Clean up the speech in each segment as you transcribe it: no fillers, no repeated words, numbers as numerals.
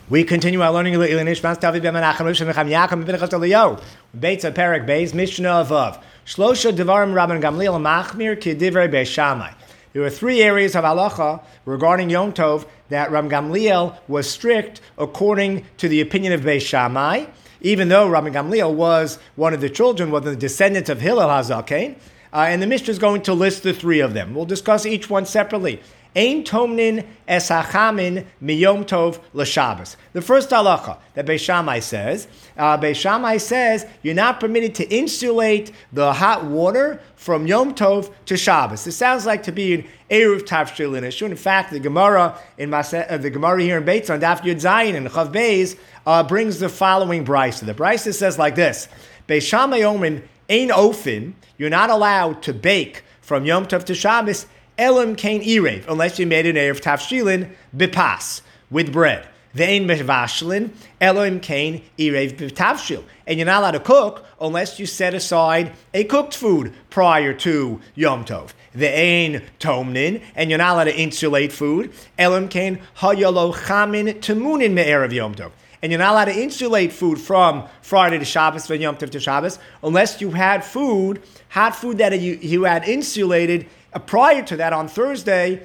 We continue our learning of Nishmas David ben Menachem Rishon Necham Yaakov ben Pinchas Eliyahu. Beitz Perek Beis Mishnah of Shlosha Devarim Rabban Gamliel Machmir Ki Divrei Beis Shammai. There were three areas of halacha regarding Yom Tov that Rabban Gamliel was strict according to the opinion of Beis Shammai, even though Rabban Gamliel was one of the children, was the descendant of Hillel HaZaken. And the Mishnah is going to list the three of them. We'll discuss each one separately. Ein tomnin es hachamin miyom tov l'Shabbos. The first halacha that Beis Shammai says you're not permitted to insulate the hot water from Yom Tov to Shabbos. This sounds like to be an Eruv Tavshilin issue. In fact, the Gemara here in Beitz on Daf Yud Zayin and Chav Beis brings the following brisa. The brisa says like this: Beis Shammai omen ein ofin. You're not allowed to bake from Yom Tov to Shabbos. Elam kain irev, unless you made an erev tafshilin bipas, with bread. Ve'ein mevashlin, elam kain irev b'tavshil. And you're not allowed to cook unless you set aside a cooked food prior to Yom Tov. Ve'ein tomnin, and you're not allowed to insulate food. Elam kain hayalo chamin temunin me'erev Yom Tov. And you're not allowed to insulate food from Friday to Shabbos, from Yom Tov to Shabbos, unless you had food, hot food that you had insulated prior to that on Thursday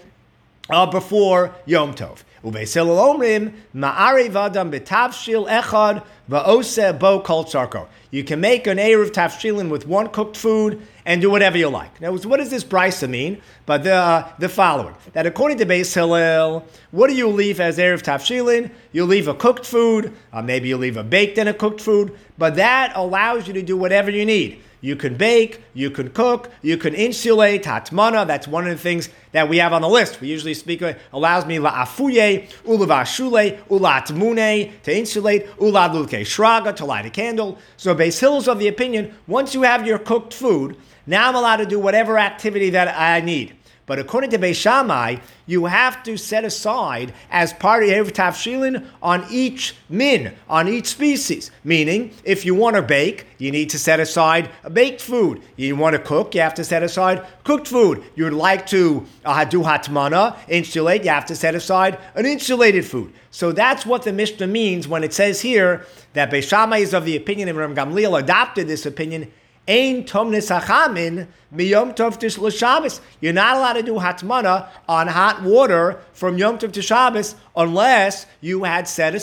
before Yom Tov. Ubeis Hillel omrim ma'arev adam b'tavshil echad va'oseh bo kol tzarko. You can make an erev tavshilin with one cooked food and do whatever you like. Now, what does this brisa mean? But the following: that according to Beis Hillel, what do you leave as erev tavshilin? You leave a cooked food, maybe you leave a baked and a cooked food, but that allows you to do whatever you need. You can bake, you can cook, you can insulate, hatmana. That's one of the things that we have on the list. We usually speak, allows me la'afuye, ulavashule, ulatmune, to insulate, uladluke shraga, to light a candle. So Beis Hillel's of the opinion, once you have your cooked food, now I'm allowed to do whatever activity that I need. But according to Beis Shammai, you have to set aside as part of Erev Tavshilin on each min, on each species. Meaning, if you want to bake, you need to set aside a baked food. You want to cook, you have to set aside cooked food. You would like to do hatmana, insulate, you have to set aside an insulated food. So that's what the Mishnah means when it says here that Beis Shammai is of the opinion, and Rabban Gamliel adopted this opinion, Ein tomnis hachamin miyom tov to Shabbos. You're not allowed to do hatmana on hot water from Yom Tov to Shabbos unless you had set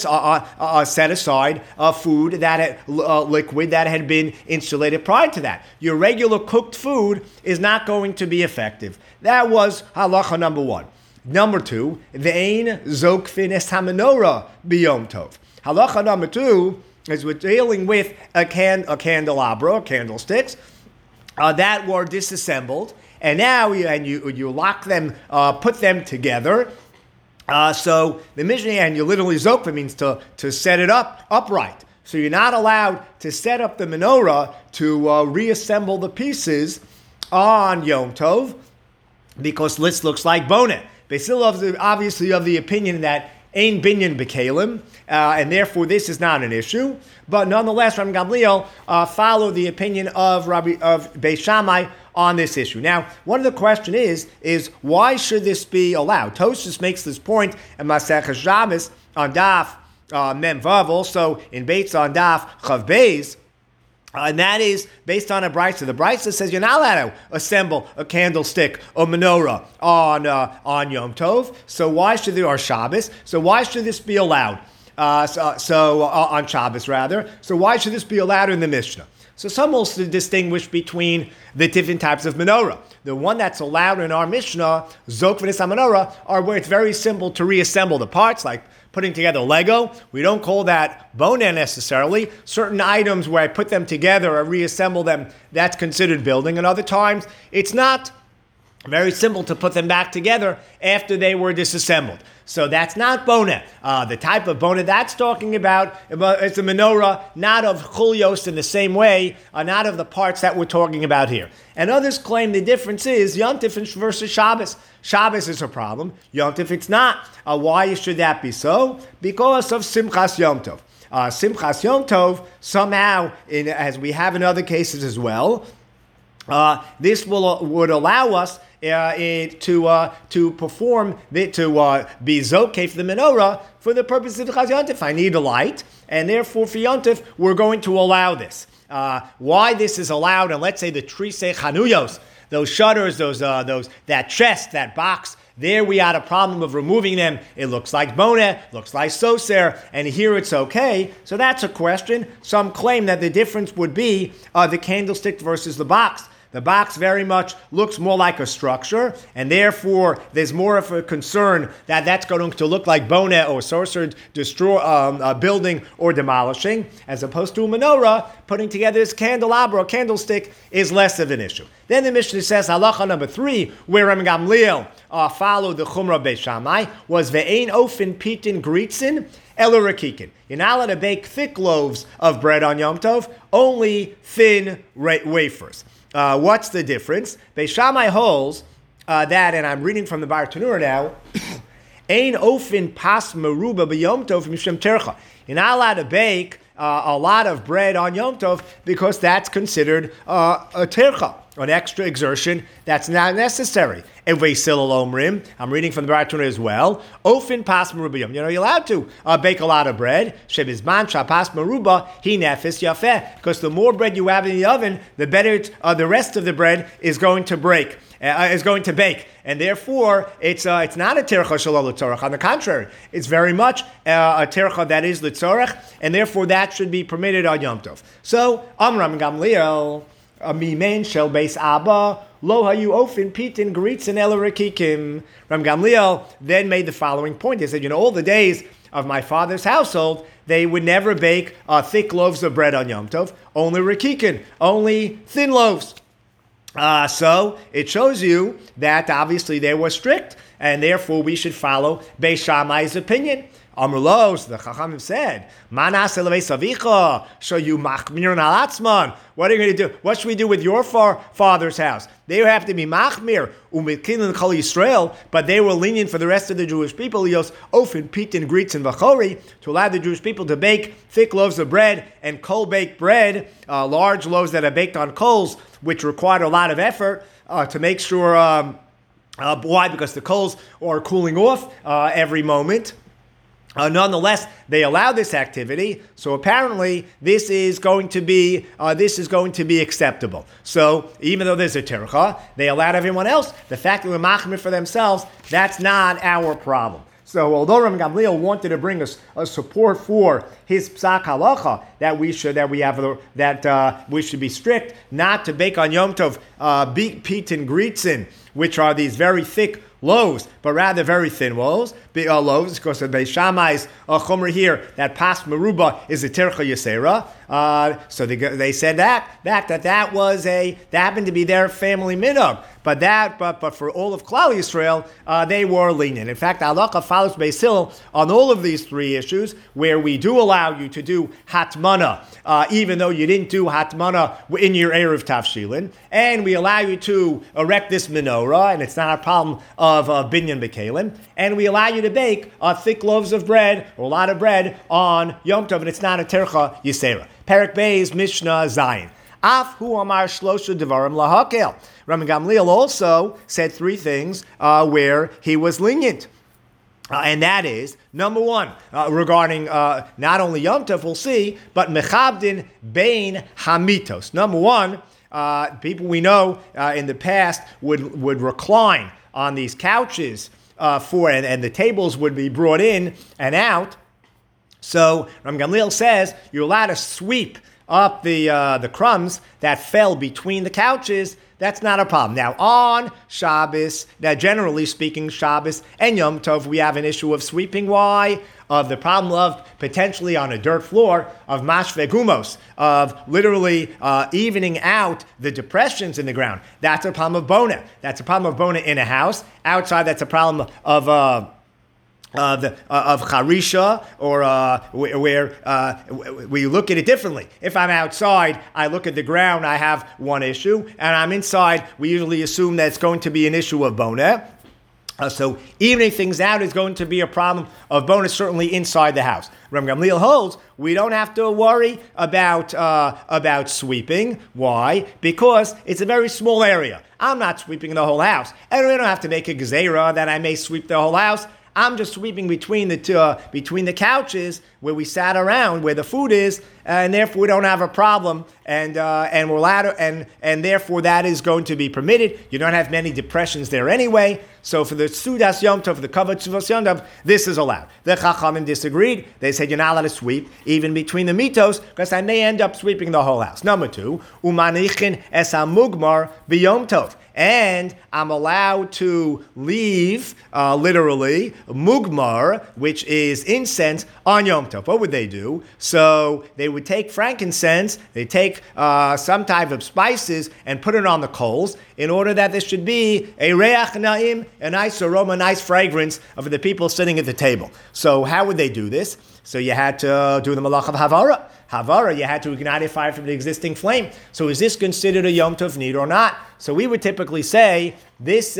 aside a food that had liquid that had been insulated prior to that. Your regular cooked food is not going to be effective. That was halacha number one. Number two, ve'ein zokfin es hamenorah biyom tov. Halacha number two, as we're dealing with a candelabra, candlesticks, that were disassembled, and now you lock them, put them together. So the Mishnah, and you literally zokva means to set it up upright. So you're not allowed to set up the menorah to reassemble the pieces on Yom Tov, because this looks like bonet. Beis Hillel obviously of the opinion that Ein binyan b'kelim, and therefore this is not an issue. But nonetheless, Rabban Gamliel followed the opinion of Beis Shammai on this issue. Now, one of the question is why should this be allowed? Tosfos makes this point in Maseches Shabbos on Daf Mem Vav, also in Beitz on Daf Chav Beis. And that is based on a brisa. The brisa says you're not allowed to assemble a candlestick or menorah on Yom Tov. So why should there, or Shabbos? So why should this be allowed? On Shabbos rather. So why should this be allowed in the Mishnah? So some will distinguish between the different types of menorah. The one that's allowed in our Mishnah, Zok v'nis menorah, are where it's very simple to reassemble the parts, like putting together Lego. We don't call that bonet necessarily. Certain items where I put them together or reassemble them, that's considered building. And other times, it's not very simple to put them back together after they were disassembled. So that's not bonet. The type of bonet that's talking about is the menorah, not of chulios in the same way, not of the parts that we're talking about here. And others claim the difference is Yom Tov versus Shabbos. Shabbos is a problem. Yom Tov it's not. Why should that be so? Because of Simchas Yom Tov. Simchas Yom Tov, somehow, as we have in other cases as well, this would allow us to perform to be zokeh for the menorah for the purpose of Chaz Yontif. I need a light, and therefore for Yontif we're going to allow this. Why this is allowed, and let's say the Trisei Chanuyos, those shutters, that chest, that box. There we had a problem of removing them. It looks like boneh, looks like soser, and here it's okay. So that's a question. Some claim that the difference would be the candlestick versus the box. The box very much looks more like a structure, and therefore there's more of a concern that that's going to look like boneh or sorcerer building or demolishing, as opposed to a menorah. Putting together this candelabra or candlestick is less of an issue. Then the Mishnah says, halacha number 3, where Rabban Gamliel followed the Chumrah Beis Shammai, was ve'ein ofen pitin gritzin ela rakikin. You're not allowed to bake thick loaves of bread on Yom Tov, only thin wafers. What's the difference? Beis Shammai holds that, and I'm reading from the Bar Tanura now, Ein ofen pas meruba b'Yom Tov mishem tercha. You're not allowed to bake a lot of bread on Yom Tov because that's considered a tercha, an extra exertion that's not necessary. I'm reading from the Bar Tanura as well. Ofen pas meruba yom. You're allowed to bake a lot of bread. Shebizman shapas meruba hi nefis yafeh. Because the more bread you have in the oven, the better the rest of the bread is going to bake. And therefore, it's not a tercha shalol l'tzorach. On the contrary, it's very much a tercha that is l'tzorach, and therefore that should be permitted on Yom Tov. So, Amram Gamliel, mimen shel beis Abba, lo hayu ofin pitin gritzin ela rakikim. Ram Gamliel then made the following point. He said, all the days of my father's household, they would never bake thick loaves of bread on Yom Tov, only rakikin, only thin loaves. So it shows you that obviously they were strict, and therefore we should follow Beis Shammai's opinion. Amrlos, the Chachamim said, Manas eleveis avicha, so you machmir al atzman. What are you going to do? What should we do with your father's house? They have to be machmir umitkin kol Yisrael, but they were lenient for the rest of the Jewish people. Yos ofen pitin gritzin v'chori, to allow the Jewish people to bake thick loaves of bread and coal-baked bread, large loaves that are baked on coals, which required a lot of effort to make sure. Why? Because the coals are cooling off every moment. Nonetheless, they allow this activity, so apparently this is going to be acceptable. So even though there's a tercha, they allowed everyone else. The fact that they're machmir for themselves, that's not our problem. So although Rabban Gamliel wanted to bring us a support for his psak halacha that we should be strict not to bake on Yom Tov pitin gritzin, which are these very thick loaves, but rather very thin loaves, because of Beis Shammai's chumrah here, that pas meruba is a tercha yasera. So they said that happened to be their family minhag. But for all of Klal Yisrael, they were lenient. In fact, halacha follows Beis Hillel on all of these three issues, where we do allow you to do hatmana, even though you didn't do hatmana in your erev tavshilin, and we allow you to erect this menorah, and it's not a problem of binyan bekalim, and we allow you to bake thick loaves of bread or a lot of bread on Yom Tov, and it's not a tercha yisera. Perek Beis Mishnah Zayin. Af hu amar shlosha devarim lahakel. Rabban Gamliel also said three things where he was lenient. And that is, number one, regarding not only Yom Tov, we'll see, but mechabdin bein hamitos. Number one, people we know in the past would recline on these couches and the tables would be brought in and out. So Rabban Gamliel says you're allowed to sweep up the crumbs that fell between the couches. That's not a problem. Now, on Shabbos, generally speaking, Shabbos and Yom Tov, we have an issue of sweeping. Why? Of the problem of potentially on a dirt floor of mashve gumos, of literally evening out the depressions in the ground. That's a problem of bona. That's a problem of bona in a house. Outside, that's a problem of charisha, or where we look at it differently. If I'm outside, I look at the ground, I have one issue, and I'm inside, we usually assume that it's going to be an issue of boneh. So evening things out is going to be a problem of bonus, certainly inside the house. Reb Gamliel holds we don't have to worry about sweeping. Why? Because it's a very small area. I'm not sweeping the whole house, and we don't have to make a gzeira that I may sweep the whole house. I'm just sweeping between the couches where we sat around, where the food is, and therefore we don't have a problem, and we're allowed to, and therefore that is going to be permitted. You don't have many depressions there anyway. So for the Sudas Yom Tov, for the Kavod Tzuvos Yom Tov, this is allowed. The Chachamim disagreed. They said you're not allowed to sweep even between the mitos because I may end up sweeping the whole house. Number two, Umanichin es hamugmar b'Yom Tov. And I'm allowed to leave, literally, mugmar, which is incense, on Yom Tov. What would they do? So they would take frankincense, they take some type of spices and put it on the coals in order that there should be a reach na'im, a nice aroma, a nice fragrance of the people sitting at the table. So how would they do this? So you had to do the malach of havara. Havara, you had to ignite a fire from the existing flame. So is this considered a Yom Tov need or not? So we would typically say this,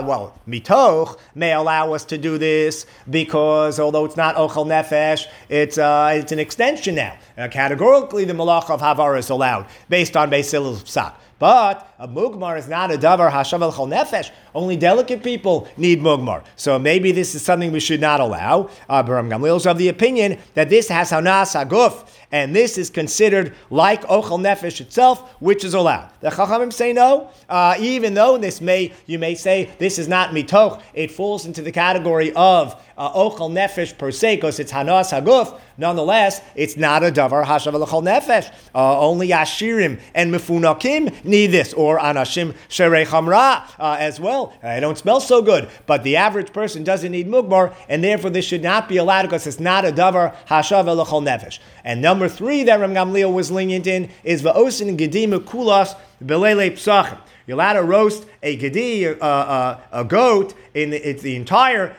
mitoch may allow us to do this because although it's not ochel nefesh, it's an extension now. Categorically, the malach of havara is allowed based on Beis Hillel's psak. But a mugmar is not a davar hashav al chol nefesh. Only delicate people need mugmar. So maybe this is something we should not allow. But Reb Gamliel is of the opinion that this has hanas haguf, and this is considered like ochel nefesh itself, which is allowed. The Chachamim say no, even though you may say this is not mitoch, it falls into the category of ochel nefesh per se, because it's hanas haguf. Nonetheless, it's not a davar hashav al chol nefesh. Only ashirim and mefunakim need this, or anashim sherei chamra as well. They don't smell so good, but the average person doesn't need mugmar, and therefore this should not be allowed because it's not a davar hashav al chol nefesh. And number three that Reb Gamliel was lenient in is va'osin gedim kulas belele psachim. You're allowed to roast a gedi, a goat, in the entire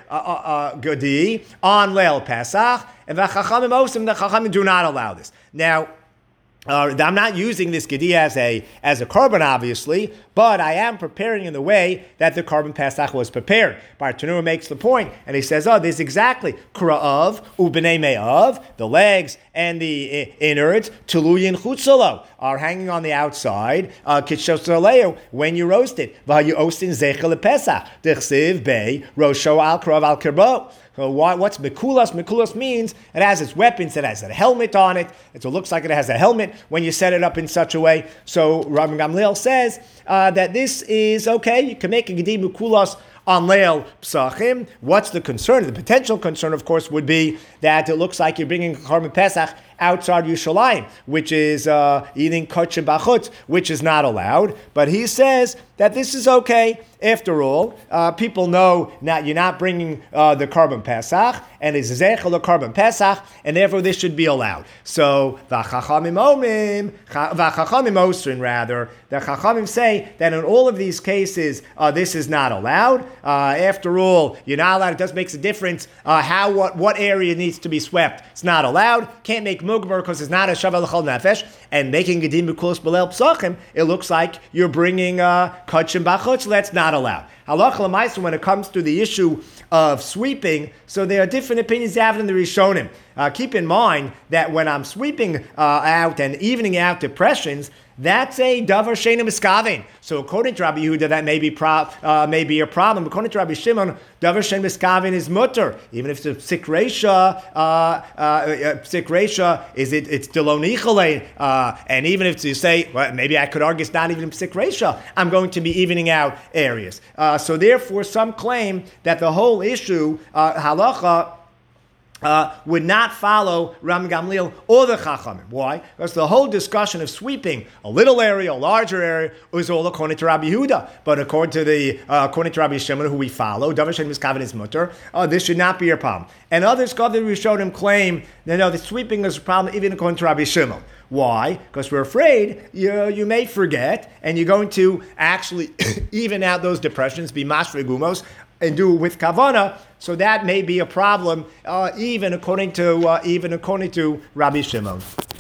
gedi on Leil Pesach, and the Chachamim do not allow this. Now, I'm not using this gedi as a korban, obviously, but I am preparing in the way that the korban Pesach was prepared. Bartanura makes the point, and he says, this is exactly Kra'av, Ubnei Me'av, the legs and the innards, Tuluyin Chutzalo, are hanging on the outside, Kitshosaleyo, when you roast it. V'hayu ostin Zechel Pesach, Dechsiv Bei, Rosho al Krav al Kirbo. So what's Mekulas? Mekulas means it has its weapons, it has a helmet on it. It looks like it has a helmet when you set it up in such a way. So Rabbi Gamliel says that this is okay. You can make a Gedi Mekulas on Leil Psachim. What's the concern? The potential concern, of course, would be that it looks like you're bringing Korban Pesach outside Yerushalayim, which is eating kosher bachutz, which is not allowed. But he says that this is okay. After all, people know that you're not bringing the Korban Pesach, and it's zechel the Korban Pesach, and therefore this should be allowed. So v'chachamim osrin, rather, the Chachamim say that in all of these cases, this is not allowed. After all, you're not allowed. It does make a difference what area needs to be swept. It's not allowed. Can't make mugmar because it's not a shaval chol nefesh. And making gedim b'kulos b'leil psachim, it looks like you're bringing kachim b'chutz. That's not allowed. Halacha l'maisa, when it comes to the issue of sweeping, so there are different opinions out in the Rishonim. Keep in mind that when I'm sweeping out and evening out depressions, that's a davar sheina miskaven. So according to Rabbi Yehuda, that may be a problem. According to Rabbi Shimon, davar sheina miskaven is mutter, even if it's a psik reisha, it's delonichale, and even if you say, well, maybe I could argue it's not even psik reisha, I'm going to be evening out areas. So therefore, some claim that the whole issue halacha would not follow Ram Gamliel or the Chachamim. Why? Because the whole discussion of sweeping a little area, a larger area, was all according to Rabbi Yehuda. But according to Rabbi Shimon, who we follow, Davar Shein Miskaven is mutter, this should not be a problem. And others, God, that we showed him, claim that no, the sweeping is a problem even according to Rabbi Shimon. Why? Because we're afraid you may forget, and you're going to actually even out those depressions, be mashre gumos, and do it with kavana. So that may be a problem, even according to Rabbi Shimon.